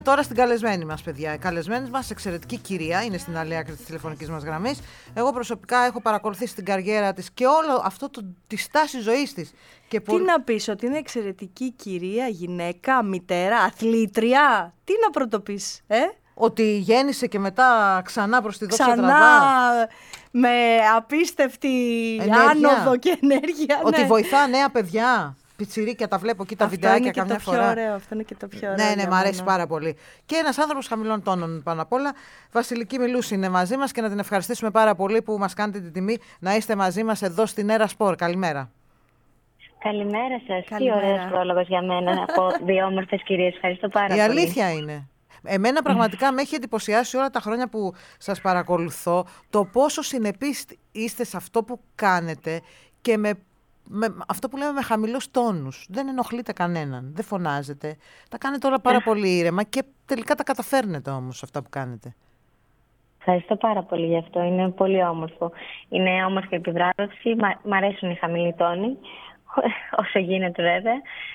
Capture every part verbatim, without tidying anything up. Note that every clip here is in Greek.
Τώρα στην καλεσμένη μας, παιδιά. Η καλεσμένη μας, εξαιρετική κυρία, είναι στην άλλη άκρη της τηλεφωνικής μας γραμμής. Εγώ προσωπικά έχω παρακολουθήσει την καριέρα της και όλο αυτό το, τη στάση ζωής της. Και τι πο... να πεις, ότι είναι εξαιρετική κυρία, γυναίκα, μητέρα, αθλήτρια. Τι να πρωτοπείς, ε? Ότι γέννησε και μετά ξανά προς τη δόξα ξανά, τραβά. Με απίστευτη ενέργεια. Άνοδο και ενέργεια. Ότι ναι. βοηθά νέα παιδιά. Πιτσιρίκια, τα βλέπω εκεί τα αυτό βιντεάκια καμιά φορά. Αυτό είναι και το πιο ωραίο, αυτό είναι και το πιο ωραίο. Ναι, ναι, μου αρέσει πάρα πολύ. Και ένας άνθρωπος χαμηλών τόνων πάνω απ' όλα. Βασιλική Μιλούση είναι μαζί μας και να την ευχαριστήσουμε πάρα πολύ που μας κάνετε την τιμή να είστε μαζί μας εδώ στην Έρα Σπορ. Καλημέρα. Καλημέρα σας. Καλημέρα. Τι ωραίος πρόλογος για μένα από δύο όμορφες κυρίες. Ευχαριστώ πάρα Η πολύ. Η αλήθεια είναι. Εμένα πραγματικά με έχει εντυπωσιάσει όλα τα χρόνια που σας παρακολουθώ το πόσο συνεπείς είστε σε αυτό που κάνετε και με, με αυτό που λέμε με χαμηλούς τόνους. Δεν ενοχλείτε κανέναν, δεν φωνάζετε. Τα κάνετε όλα πάρα πολύ ήρεμα και τελικά τα καταφέρνετε όμως αυτά που κάνετε. Ευχαριστώ πάρα πολύ γι' αυτό. Είναι πολύ όμορφο. Είναι όμορφη επιβράβευση. Μ' αρέσουν οι χαμηλοί τόνοι, όσο γίνεται βέβαια.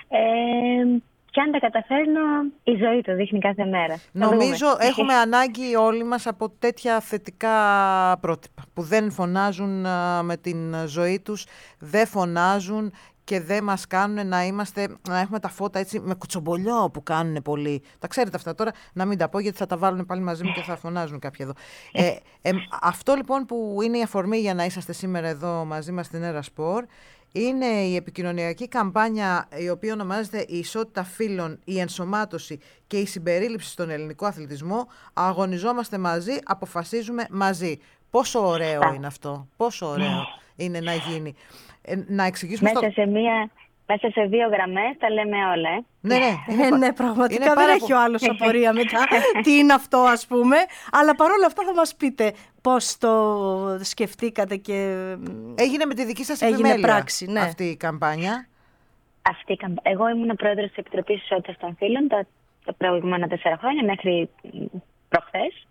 Ε, Και αν τα καταφέρνω, η ζωή το δείχνει κάθε μέρα. Νομίζω έχουμε ανάγκη όλοι μας από τέτοια θετικά πρότυπα που δεν φωνάζουν με την ζωή τους, δεν φωνάζουν και δεν μας κάνουν να, είμαστε, να έχουμε τα φώτα έτσι με κουτσομπολιό που κάνουν πολλοί. Τα ξέρετε αυτά τώρα, να μην τα πω γιατί θα τα βάλουν πάλι μαζί μου και θα φωνάζουν κάποιοι εδώ. Ε, ε, αυτό λοιπόν που είναι η αφορμή για να είσαστε σήμερα εδώ μαζί μας στην Έρα Σπορ, είναι η επικοινωνιακή καμπάνια η οποία ονομάζεται «Η ισότητα φύλων, η ενσωμάτωση και η συμπερίληψη στον ελληνικό αθλητισμό. Αγωνιζόμαστε μαζί, αποφασίζουμε μαζί». Πόσο ωραίο είναι αυτό, πόσο ωραίο είναι να γίνει. Ε, να εξηγήσουμε μέσα, στο... σε μία, μέσα σε δύο γραμμές τα λέμε όλα. Ε. Ναι, ναι, είναι, ε, ναι, πραγματικά δεν έχει ο άλλος απορία μετά τι είναι αυτό, ας πούμε. Αλλά παρόλα αυτά θα μας πείτε πώς το σκεφτήκατε και έγινε με τη δική σας επιμέλεια πράξη, ναι. αυτή η καμπάνια. Αυτή η καμπ... Εγώ ήμουν πρόεδρος της Επιτροπής Ισότητας των Φύλων τα, τα προηγούμενα τέσσερα χρόνια μέχρι προχθές.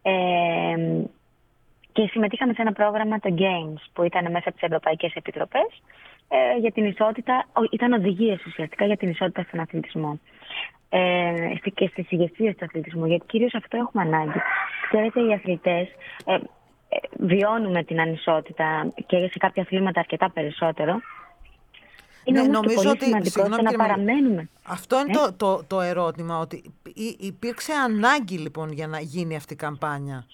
Ε, και συμμετείχαμε σε ένα πρόγραμμα, το Games, που ήταν μέσα από τις Ευρωπαϊκές Επιτροπές ε, για την ισότητα, ήταν οδηγίες ουσιαστικά για την ισότητα στον αθλητισμό. Ε, και στις ηγεσίες του αθλητισμού, γιατί κυρίως αυτό έχουμε ανάγκη. Ξέρετε, οι αθλητές ε, ε, βιώνουμε την ανισότητα και σε κάποια αθλήματα αρκετά περισσότερο. Είναι ναι, όμως νομίζω πολύ ότι σημαντικό να κύριε, παραμένουμε. Αυτό είναι ε? το, το, το ερώτημα, ότι υπήρξε ανάγκη λοιπόν για να γίνει αυτή η καμπάνια.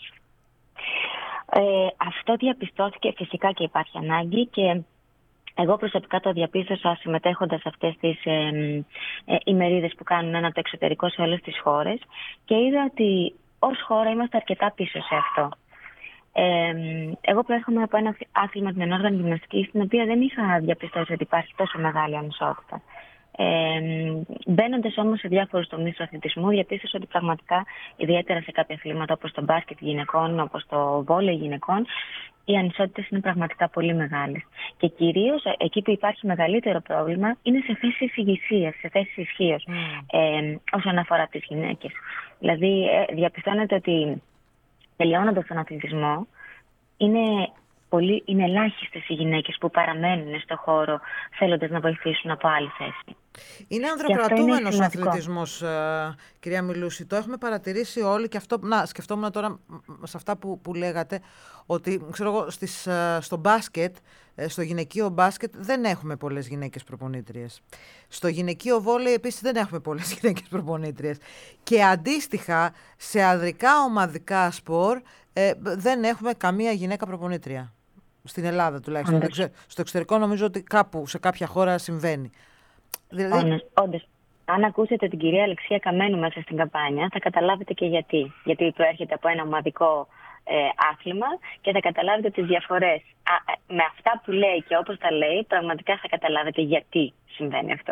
Ε, αυτό διαπιστώθηκε, φυσικά και υπάρχει ανάγκη και εγώ προσωπικά το διαπίστωσα συμμετέχοντας σε αυτές τις ε, ε, ημερίδες που κάνουν ένα το εξωτερικό σε όλες τις χώρες και είδα ότι ως χώρα είμαστε αρκετά πίσω σε αυτό. Ε, εγώ προέρχομαι από ένα άθλημα, την ενόργανη γυμναστική, στην οποία δεν είχα διαπιστώσει ότι υπάρχει τόσο μεγάλη ανισότητα. Ε, Μπαίνοντας όμως σε διάφορους τομείς του αθλητισμού, διαπίστωσα ότι πραγματικά, ιδιαίτερα σε κάποια αθλήματα όπως το μπάσκετ γυναικών, όπως το βόλεϊ γυναικών, οι ανισότητες είναι πραγματικά πολύ μεγάλες. Και κυρίως εκεί που υπάρχει μεγαλύτερο πρόβλημα είναι σε θέσεις ηγεσίας, σε θέσεις ισχύως, mm. ε, όσον αφορά τις γυναίκες. Δηλαδή, ε, διαπιστώνεται ότι τελειώνοντας τον αθλητισμό, είναι, πολύ, είναι ελάχιστες οι γυναίκες που παραμένουν στο χώρο θέλοντας να βοηθήσουν από άλλη θέση. Είναι ανδροκρατούμενος ο αθλητισμός, uh, κυρία Μιλούση. Το έχουμε παρατηρήσει όλοι και αυτό. Να, σκεφτόμουν τώρα σε αυτά που, που λέγατε, ότι ξέρω εγώ, στις, uh, στο μπάσκετ, στο γυναικείο μπάσκετ δεν έχουμε πολλές γυναίκες προπονήτριες. Στο γυναικείο βόλεϊ επίσης δεν έχουμε πολλές γυναίκες προπονήτριες. Και αντίστοιχα σε ανδρικά ομαδικά σπορ ε, δεν έχουμε καμία γυναίκα προπονήτρια. Στην Ελλάδα τουλάχιστον. Mm. Στο εξωτερικό νομίζω ότι κάπου σε κάποια χώρα συμβαίνει. Δηλαδή... Όντως, αν ακούσετε την κυρία Αλεξία Καμένου μέσα στην καμπάνια, θα καταλάβετε και γιατί. Γιατί προέρχεται από ένα ομαδικό ε, άθλημα και θα καταλάβετε τις διαφορές. Α, με αυτά που λέει και όπως τα λέει, πραγματικά θα καταλάβετε γιατί συμβαίνει αυτό.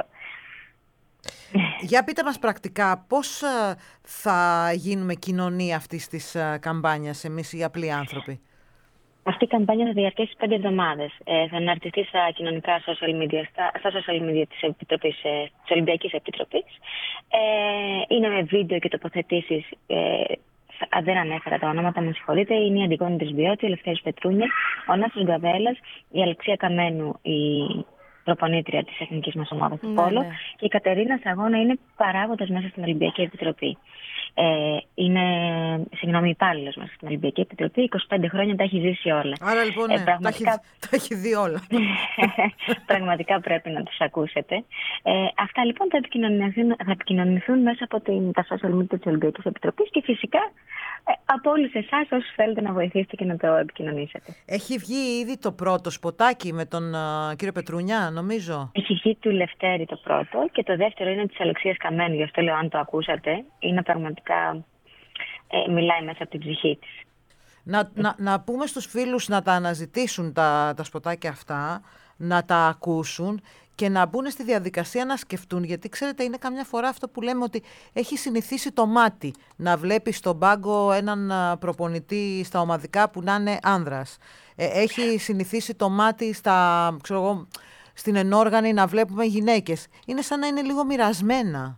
Για πείτε μας πρακτικά, πώς θα γίνουμε κοινωνία αυτής της καμπάνιας, εμείς οι απλοί άνθρωποι? Αυτή η καμπάνια θα διαρκέσει πέντε εβδομάδες. Ε, θα αναρτηθεί στα κοινωνικά social media, στα, στα social media της, Επιτροπής, ε, της Ολυμπιακής Επιτροπής. Ε, είναι με βίντεο και τοποθετήσεις. Ε, δεν ανέφερα τα ονόματα, με συγχωρείτε. Είναι η Αντιγόνη Τρισβιώτη, ο Ελευθέρης Πετρούνιας, ο Νάσος Γκαβέλας, η Αλεξία Καμένου, η προπονήτρια της εθνικής μας ομάδας του Πόλο, ναι, ναι. και η Κατερίνα Σαγώνα είναι παράγοντας μέσα στην Ολυμπιακή Επιτροπή. Ε, είναι, συγγνώμη, υπάλληλος μας στην Ολυμπιακή Επιτροπή, είκοσι πέντε χρόνια τα έχει ζήσει όλα. Άρα λοιπόν, ναι, ε, πραγματικά... τα, έχει, τα έχει δει όλα. Πραγματικά πρέπει να τους ακούσετε. Ε, αυτά λοιπόν θα επικοινωνηθούν, θα επικοινωνηθούν μέσα από την, τα social media της Ολυμπιακής Επιτροπής και φυσικά ε, από όλους εσάς όσους θέλετε να βοηθήσετε και να το επικοινωνήσετε. Έχει βγει ήδη το πρώτο σποτάκι με τον uh, κύριο Πετρούνια, νομίζω. Έχει βγει του Λευτέρη το πρώτο και το δεύτερο είναι της Αλεξίας Καμένου, γι' αυτό λέω αν το ακούσατε. Είναι πραγματικά, ε, μιλάει μέσα από την ψυχή της. Να, να, να πούμε στους φίλους να τα αναζητήσουν τα, τα σποτάκια αυτά, να τα ακούσουν και να μπουν στη διαδικασία να σκεφτούν, γιατί ξέρετε είναι καμιά φορά αυτό που λέμε ότι έχει συνηθίσει το μάτι να βλέπει στον πάγκο έναν προπονητή στα ομαδικά που να είναι άνδρας. Ε, έχει συνηθίσει το μάτι στα, ξέρω εγώ, στην ενόργανη να βλέπουμε γυναίκες. Είναι σαν να είναι λίγο μοιρασμένα.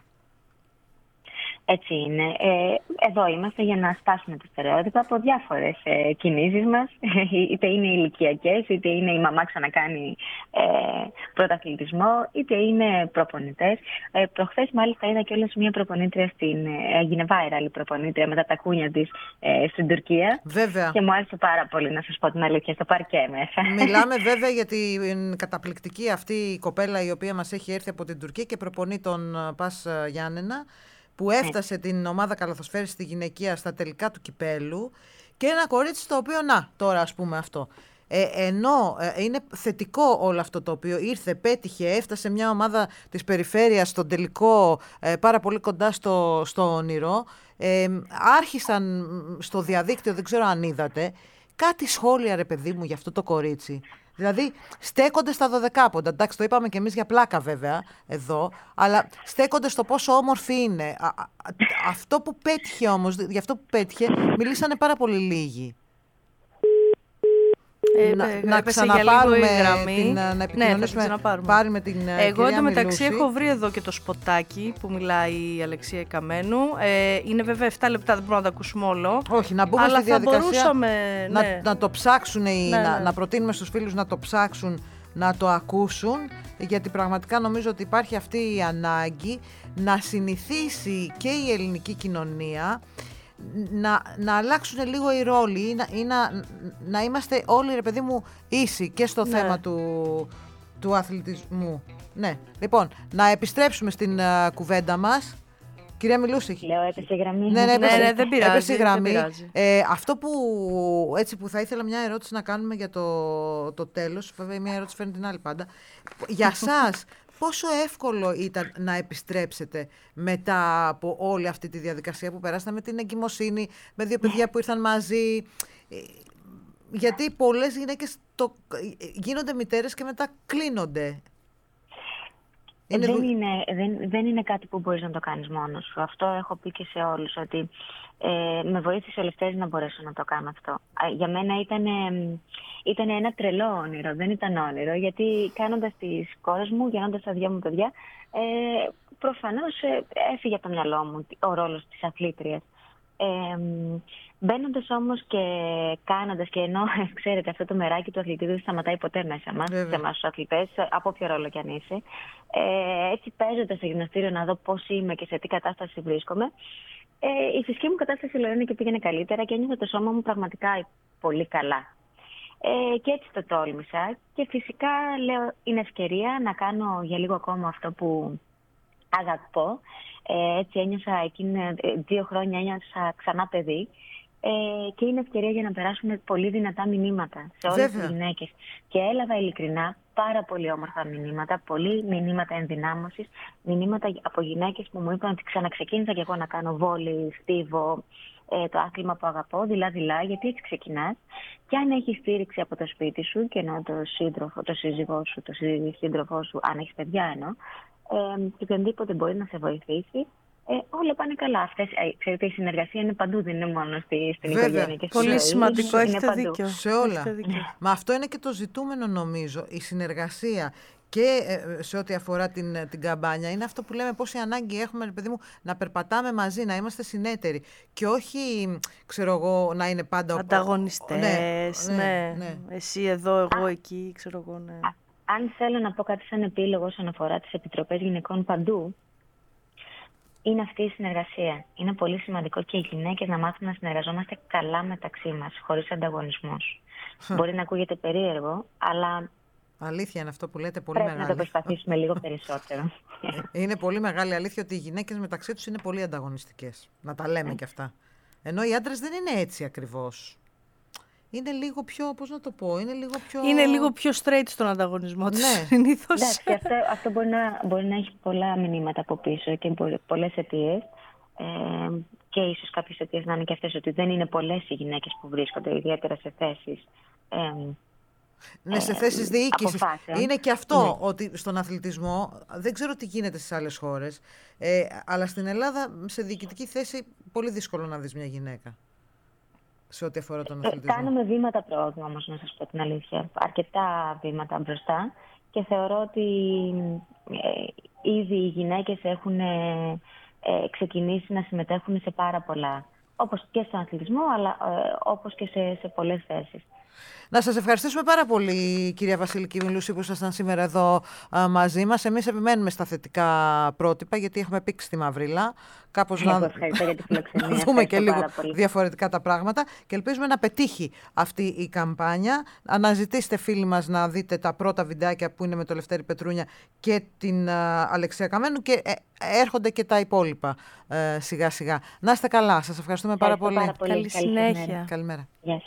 Έτσι είναι. Ε, εδώ είμαστε για να σπάσουμε τα στερεότυπα από διάφορες ε, κινήσεις μας. Είτε είναι ηλικιακές, είτε είναι η μαμά ξανακάνει ε, πρωταθλητισμό, είτε είναι προπονητές. Ε, προχθές μάλιστα είδα κιόλας μια προπονήτρια στην... Ε, έγινε viral η προπονήτρια με τα τακούνια της ε, στην Τουρκία. Βέβαια. Και μου άρεσε πάρα πολύ, να σας πω την αλήθεια, στο παρκέ μέσα. Μιλάμε βέβαια για την καταπληκτική αυτή η κοπέλα η οποία μας έχει έρθει από την Τουρκία και προπονεί τον Πας Γιάννενα, που έφτασε ναι. την ομάδα καλαθοσφαίρισης στη γυναικεία στα τελικά του κυπέλου και ένα κορίτσι το οποίο, να, τώρα ας πούμε αυτό. Ε, ενώ ε, είναι θετικό όλο αυτό το οποίο ήρθε, πέτυχε, έφτασε μια ομάδα της περιφέρειας στον τελικό ε, πάρα πολύ κοντά στο, στο όνειρο. Ε, άρχισαν στο διαδίκτυο, δεν ξέρω αν είδατε, κάτι σχόλια ρε παιδί μου για αυτό το κορίτσι. Δηλαδή στέκονται στα δωδεκάποντα. Εντάξει, το είπαμε και εμείς για πλάκα βέβαια εδώ, αλλά στέκονται στο πόσο όμορφη είναι. Α, α, αυτό που πέτυχε όμως, για αυτό που πέτυχε, μιλήσανε πάρα πολύ λίγοι. Ε, να, ε, να ξαναπάρουμε την, να επικοινωνήσουμε, ναι, πάρει με την Εγώ εντωμεταξύ έχω βρει εδώ και το σποτάκι που μιλάει η Αλεξία Καμένου. Ε, είναι βέβαια επτά λεπτά, δεν μπορούμε να το ακούσουμε όλο. Όχι, να μπούμε αλλά στη διαδικασία, μπορούσαμε, να, ναι. να το ψάξουν, ναι, να, ναι. να προτείνουμε στους φίλους να το ψάξουν, να το ακούσουν, γιατί πραγματικά νομίζω ότι υπάρχει αυτή η ανάγκη να συνηθίσει και η ελληνική κοινωνία Να, να αλλάξουν λίγο οι ρόλοι ή, να, ή να, να είμαστε όλοι ρε παιδί μου ίσοι και στο ναι. θέμα του, του αθλητισμού. Ναι, λοιπόν, να επιστρέψουμε στην uh, κουβέντα μας. Κυρία Μιλούση. Λέω έπεσε η γραμμή. Ναι, ναι, έπεσε, ναι, ναι, δεν πειράζει, έπεσε η γραμμή. Δεν πειράζει. Ε, αυτό που, έτσι, που θα ήθελα μια ερώτηση να κάνουμε για το, το τέλος, βέβαια μια ερώτηση φέρνει την άλλη πάντα. Για σας, πόσο εύκολο ήταν να επιστρέψετε μετά από όλη αυτή τη διαδικασία που περάσατε με την εγκυμοσύνη, με δύο παιδιά που ήρθαν μαζί? Γιατί πολλές γυναίκες το, γίνονται μητέρες και μετά κλείνονται. Είναι δεν, δου... είναι, δεν, δεν είναι κάτι που μπορείς να το κάνεις μόνος σου. Αυτό έχω πει και σε όλους, ότι ε, με βοήθησε ο Λευτέρης να μπορέσω να το κάνω αυτό. Για μένα ήταν, ε, ήταν ένα τρελό όνειρο, δεν ήταν όνειρο, γιατί κάνοντας τις κόρες μου, γεννώντας τα δυο μου παιδιά, ε, προφανώς ε, έφυγε από το μυαλό μου ο ρόλος της αθλήτριας. Ε, Μπαίνοντας όμως και κάνοντας, και ενώ ξέρετε αυτό το μεράκι του αθλητή δεν σταματάει ποτέ μέσα μας, σε εμάς τους αθλητές, από όποιο ρόλο κι αν είσαι, ε, έτσι παίζοντας στο γυμναστήριο να δω πώς είμαι και σε τι κατάσταση βρίσκομαι, ε, η φυσική μου κατάσταση λένε και πήγαινε καλύτερα και ένιωθα το σώμα μου πραγματικά πολύ καλά. Ε, και έτσι το τόλμησα και φυσικά λέω είναι ευκαιρία να κάνω για λίγο ακόμα αυτό που αγαπώ. Ε, έτσι ένιωσα εκείνα δύο χρόνια, ένιωσα ξανά παιδί. Ε, και είναι ευκαιρία για να περάσουμε πολύ δυνατά μηνύματα σε όλες τις γυναίκες. Και έλαβα ειλικρινά πάρα πολύ όμορφα μηνύματα, πολύ μηνύματα ενδυνάμωσης, μηνύματα από γυναίκες που μου είπαν ότι ξαναξεκίνησα και εγώ να κάνω βόλεϊ, στίβο, ε, το άθλημα που αγαπώ, δειλά-δειλά, γιατί έτσι ξεκινάς. Και αν έχεις στήριξη από το σπίτι σου και ενώ το σύντροφο, το σύζυγό σου, το σύντροφό σου, αν έχεις παιδιά εννοώ, ε, και οποιονδήποτε μπορεί να σε βοηθήσει. Ε, όλα πάνε καλά. Αυτές, ε, ξέρετε, η συνεργασία είναι παντού, δεν είναι μόνο στη, στην οικογένεια και στη Πολύ ζωή. σημαντικό, έχετε δίκιο. Σε όλα. Μα αυτό είναι και το ζητούμενο νομίζω, η συνεργασία. Και ε, σε ό,τι αφορά την, την καμπάνια, είναι αυτό που λέμε πόση ανάγκη έχουμε, παιδί μου, να περπατάμε μαζί, να είμαστε συνέτεροι. Και όχι, ξέρω εγώ, να είναι πάντα... Ανταγωνιστές, ναι, ναι, ναι, ναι. Εσύ εδώ, εγώ Α, εκεί, ξέρω εγώ, ναι. Α, αν θέλω να πω κάτι σαν επίλογο όσον αφορά τις επιτροπές γυναικών παντού, είναι αυτή η συνεργασία. Είναι πολύ σημαντικό και οι γυναίκες να μάθουν να συνεργαζόμαστε καλά μεταξύ μας, χωρίς ανταγωνισμούς. Μπορεί να ακούγεται περίεργο, αλλά αλήθεια είναι αυτό που λέτε, πολύ πρέπει μεγάλη. να το προσπαθήσουμε λίγο περισσότερο. Είναι πολύ μεγάλη αλήθεια ότι οι γυναίκες μεταξύ τους είναι πολύ ανταγωνιστικές. Να τα λέμε κι αυτά. Ενώ οι άντρες δεν είναι έτσι ακριβώς. Είναι λίγο πιο, πώς να το πω, είναι λίγο πιο... Είναι λίγο πιο straight στον ανταγωνισμό τους, ναι. συνήθως. Εντάξει, αυτό, αυτό μπορεί, να, μπορεί να έχει πολλά μηνύματα από πίσω και πολλές αιτίες. Ε, και ίσως κάποιες αιτίες να είναι και αυτές ότι δεν είναι πολλές οι γυναίκες που βρίσκονται ιδιαίτερα σε θέσεις ε, ναι, σε θέσεις διοίκησης. Είναι και αυτό, ναι. ότι στον αθλητισμό, δεν ξέρω τι γίνεται στις άλλες χώρες, ε, αλλά στην Ελλάδα σε διοικητική θέση πολύ δύσκολο να δεις μια γυναίκα. Σε ό,τι αφορά τον αθλητισμό. Ε, κάνουμε βήματα προόδου όμως, να σας πω την αλήθεια. Αρκετά βήματα μπροστά. Και θεωρώ ότι ε, ήδη οι γυναίκες έχουν ε, ε, ξεκινήσει να συμμετέχουν σε πάρα πολλά. Όπως και στον αθλητισμό, αλλά ε, όπως και σε, σε πολλές θέσεις. Να σας ευχαριστήσουμε πάρα πολύ, κυρία Βασιλική Μιλούση, που ήσασταν σήμερα εδώ α, μαζί μας. Εμείς επιμένουμε στα θετικά πρότυπα, γιατί έχουμε πήξει τη μαυρίλα. Κάπως Εγώ να ευχαριστώ για τη φιλοξενία. δούμε και λίγο διαφορετικά τα πράγματα και ελπίζουμε να πετύχει αυτή η καμπάνια. Αναζητήστε, φίλοι μας, να δείτε τα πρώτα βιντεάκια που είναι με το Λευτέρη Πετρούνια και την α, Αλεξία Καμένου και ε, έρχονται και τα υπόλοιπα ε, σιγά σιγά. Να είστε καλά. Σας ευχαριστούμε πάρα πολύ. πάρα πολύ. Καλή συνέχεια. Καλημέρα. Γεια σας.